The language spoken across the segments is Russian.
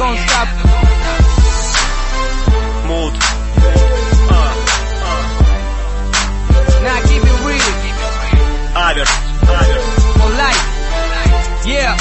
don't stop. Mood. Now keep it real. Аверс. For life. Yeah.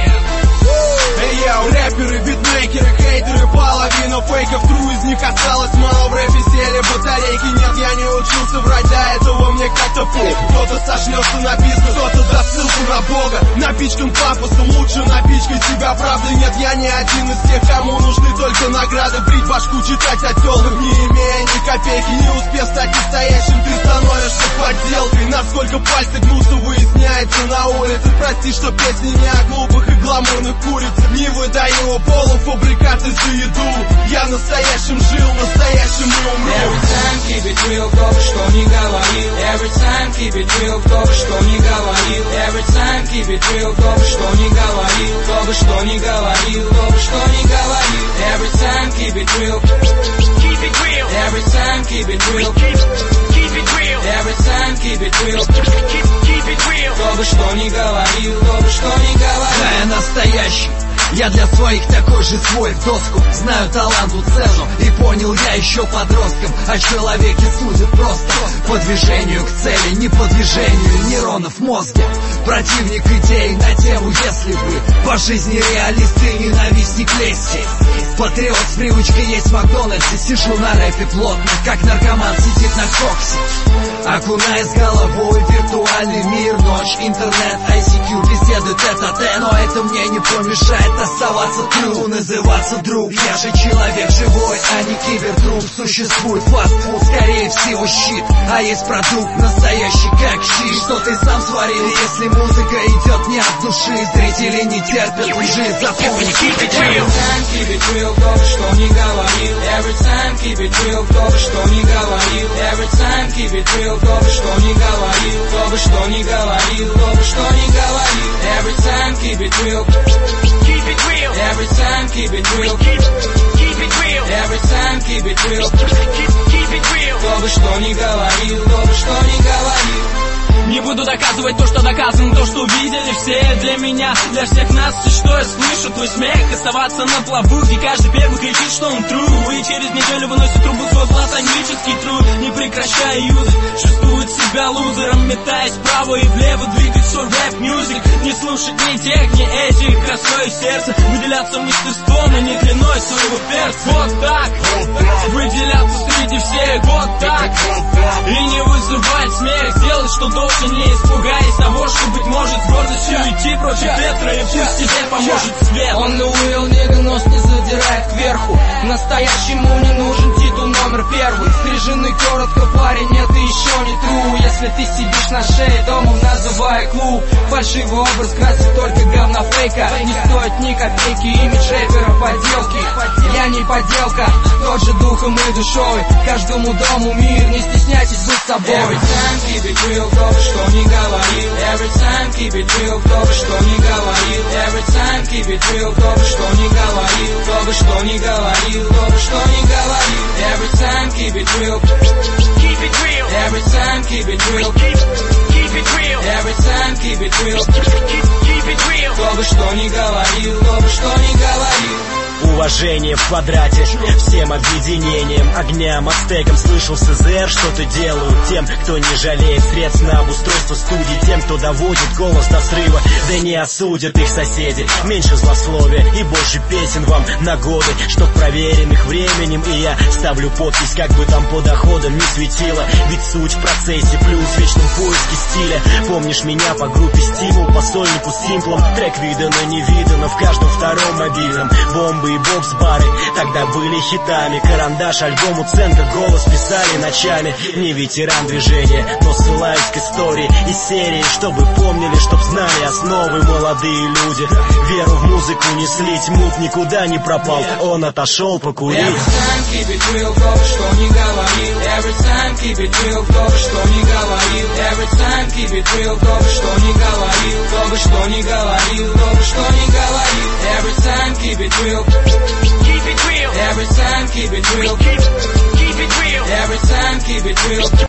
Эй, рэперы, битмейкеры, хейтеры, половина фейков, тру из них осталось мало. В рэпе сели батарейки, нет, я не учился врать, до этого мне как-то пух. Кто-то сошлется на бизнес, кто-то даст ссылку на Бога. Напичкан пафосом, лучше напичкать себя правдой. Нет, я не один из тех, кому нужны только награды. Брить башку, читать о тёлках, не имея ни копейки. Не успев стать настоящим, ты становишься подделкой. Насколько пальцы гнутся, выясняется на улице. Прости, что песни не о глупых и гламурных курицах. Не выдаю полуфабрикаты за еду. Я настоящим жил, настоящим и умру. Every time keep it real, кто бы что ни говорил. Every time keep it real, кто бы что ни говорил. Every time keep it real, кто бы что ни говорил. Кто бы что ни говорил, кто бы что ни говорил. Every time keep it real. Keep it real. Every time keep it real. Keep it real. Every time keep it real. Keep it real. Кто бы что ни говорил, кто бы что ни говорил. Я настоящий. Я для своих такой же свой в доску. Знаю таланту цену. И понял я еще подростком. О человеке судят просто по движению к цели, не по движению нейронов в мозге. Противник идей на тему «Если бы». По жизни реалист и ненавистник лести. Патриот с привычкой есть в Макдональдсе. Сижу на рэпе плотно, как наркоман сидит на коксе. Окунаясь головой в виртуальный мир. Ночь, интернет, ICQ, беседы тет-а-тет. Но это мне не помешает оставаться true, называться друг. Я же человек живой, а не кибертруп. Существует фастфуд, скорее всего щит. А есть продукт настоящий как щит. Что ты сам сварил, если музыка идет не от души. Зрители не терпят лжи, запомни. Every time keep it real, кто бы что ни говорил. Every time keep it real, кто бы что ни говорил. Every time keep it real, кто бы что ни говорил. Кто бы что ни говорил, кто бы что ни говорил. Every time keep it real. Keep it real. Every time keep it real. Keep it real. Every time keep it real. Keep it real. Кто бы что ни говорил, кто бы что ни говорил. Не буду доказывать то, что доказано, то, что увидели все. Для меня, для всех нас, все, что я слышу, твой смех. Оставаться на плаву, где каждый первый кричит, что он true. И через неделю выносит трубу свой платонический труд. Не прекращая юзать, чувствует себя лузером. Метаясь вправо и влево, двигать свой рэп-мьюзик. Не слушать ни тех, ни этих, красой сердца. Выделяться мастерством и не длиной своего перца. Вот так, выделяться среди всех, вот так. И не вызывать смех, сделать, что должен. Не испугаясь того, что, быть может, с гордостью идти против ветра. И пусть тебе поможет свет. Он Уилл, нига, нос не задирает кверху. Настоящему не нужен титул номер первый. Стриженный коротко, парень, это еще не true. Если ты сидишь на шее, домом называй клуб. Фальшивый образ красит только говна фейка. Не стоит ни копейки, имидж рэпера подделки. Я не подделка, тот же духом и душой. Каждому дому мир, не стесняйтесь быть собой. Every time keep it real, кто бы что ни говорил. Every time keep it real, кто бы что ни говорил. Every time keep it real, кто бы что ни говорил. Кто бы что ни говорил, кто бы что ни говорил. Every time keep it real. Keep it real. Every time keep it real. Keep it real. Every time keep it real. Keep it real. Кто бы что ни говорил, кто бы что ни говорил. Уважение в квадрате всем объединением, огням, ацтекам. Слышал СЗР, что-то делают тем, кто не жалеет средств на обустройство студий. Тем, кто доводит голос до срыва, да не осудят их соседи. Меньше злословия и больше песен вам на годы, чтоб проверенных временем. И я ставлю подпись, как бы там по доходам не светило. Ведь суть в процессе, плюс в вечном поиске стиля. Помнишь меня по группе Стимул, по сольнику Симплом. Трек видано, не видано в каждом втором мобильном. Бомбы и бокс-бары тогда были хитами. Карандаш, альбому центр, голос писали ночами. Не ветеран движения, но ссылаюсь к истории из серии, чтобы помнили, чтоб знали основы молодые люди. Веру в музыку несли, тьмут никуда не пропал. Он отошел покурить. Every time keep it real, кто бы что ни говорил. Every time keep it real, кто бы что ни говорил. Every time keep it real, кто бы что ни говорил. Кто бы что ни говорил, кто бы что ни говорил. Every time keep it real. Keep it real. Every time keep it real. Keep it real. Every time keep it real.